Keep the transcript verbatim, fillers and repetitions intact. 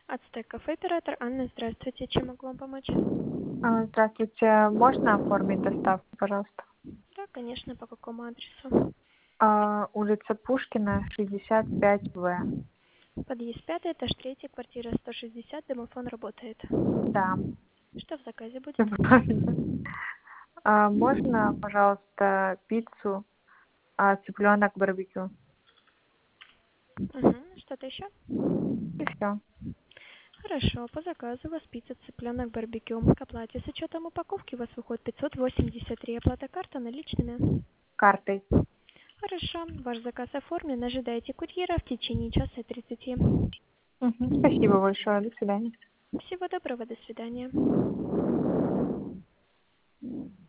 Ацтек кафе, оператор Анна, здравствуйте. Чем могу вам помочь? А, Здравствуйте, можно оформить доставку, пожалуйста? Да, конечно, по какому адресу? А, Улица Пушкина, шестьдесят пять В. Подъезд пятый, этаж третий, квартира сто шестьдесят, домофон работает. Да, Что в заказе будет? всё правильно. А, Можно, пожалуйста, пиццу, а, цыпленок барбекю? Угу. Что-то еще? И все. Хорошо, по заказу у вас пицца, цыпленок, барбекю. К оплате с учетом упаковки у вас выходит пятьсот восемьдесят три. Оплата карта наличными. Картой. Хорошо, ваш заказ оформлен. Ожидайте курьера в течение часа тридцати. Мгм. Спасибо большое. До свидания. Всего доброго, до свидания.